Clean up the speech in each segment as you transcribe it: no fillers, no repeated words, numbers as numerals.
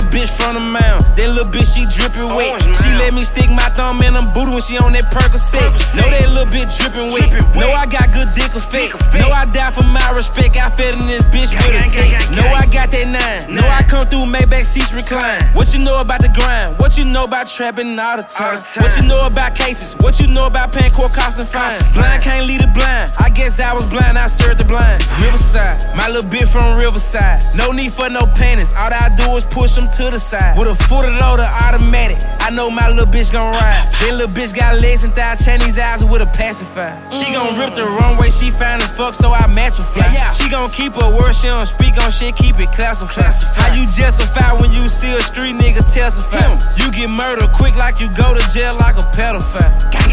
bitch from the mound. That little bitch, she drippin' wet. She let me stick my thumb in her booty when she on that Percocet. Know that little bitch drippin' wet. Know I got good dick effect. Know I die for my respect. I fed in this bitch with a tech. Know I got that 9. Know I come through Maybach seats recline. What you know about the grind? What you know about trapping all the time? What you know about cases? What you know about paying court costs and fines? Blind can't lead the blind. I guess I was blind, I served the blind. Riverside, my little bitch from Riverside. No need for no panties. All that I do is push them to the side. With a footer loader automatic, I know my little bitch gon' ride. That little bitch got legs and thighs, Chinese eyes with a pacifier. She gon' rip the runway, she fine as fuck, so I match her fly. She gon' keep her word, she don't speak on shit, keep it classified. How you justify when you see a street nigga testify? You get murdered quick like you go to jail like a pedophile.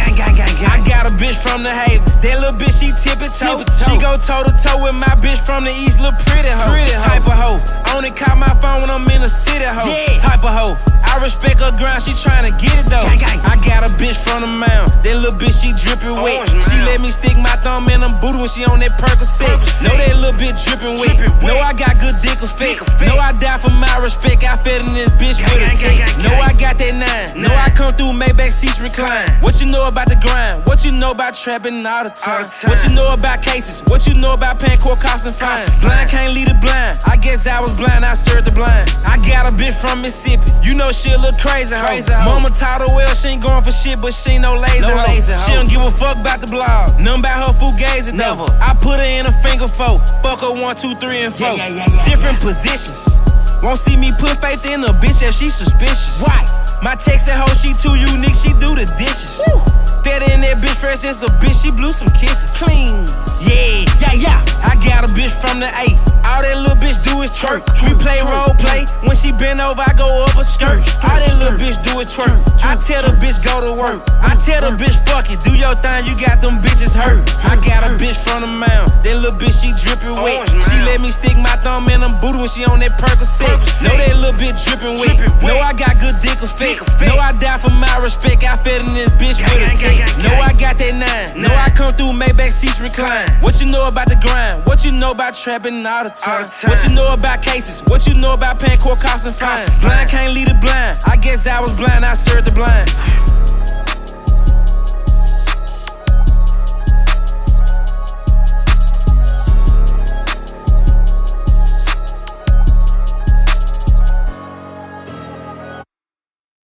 I got a bitch from the Haven. That little bitch, she tippy-toe. She go toe-to-toe with my bitch from the East, little pretty hoe. Type of hoe. Only call my phone when I'm in the city hoe. Type of hoe. I respect her grind, she tryna get it though. I got a bitch from the mound. That little bitch, she drippin' wet. She let me stick my thumb in her booty when she on that Percocet. Know that little bitch drippin' wet. Know I got good dick effect. Know I die for my respect. I fed in this bitch with a tech. Know I got that 9. Know I come through Maybach seats recline. What you know about the grind? What you know about trapping all the time? What you know about cases? What you know about paying court costs and fines? Blind can't lead the blind. I guess I was blind, I served the blind. I got a bitch from Mississippi. You know she a little crazy hoe. Mama taught her well, she ain't going for shit, but she ain't no lazy hoe. She don't give a fuck about the blog. Nothing about her fugazi never. I put her in a finger four. Fuck her 1, 2, 3, and 4. Different positions. Won't see me put faith in a bitch if she suspicious. Why? My Texas hoe, she too unique, she do the dishes. Fed in that bitch fresh as a bitch, she blew some kisses. Clean. Yeah. I got a bitch from the A. All that little bitch do is twerk. We play role play. When she bend over, I go up a skirt. All that little bitch do is twerk. I tell the bitch go to work. I tell the bitch fuck it, do your thing, you got them bitches hurt. I got a bitch from the mound. That little bitch, she drippin' wet. She let me stick my thumb in her booty when she on that Percocet. Know that little bitch drippin' wet. Know I got good dick effect. Know I die for my respect. I fed in this bitch with a tech. Know I got that 9. Know I come through Maybach seats recline. What you know about the grind? What you know about trapping all the time? What you know about cases? What you know about paying court costs and fines? Blind can't lead the blind. I guess I was blind, I served the blind.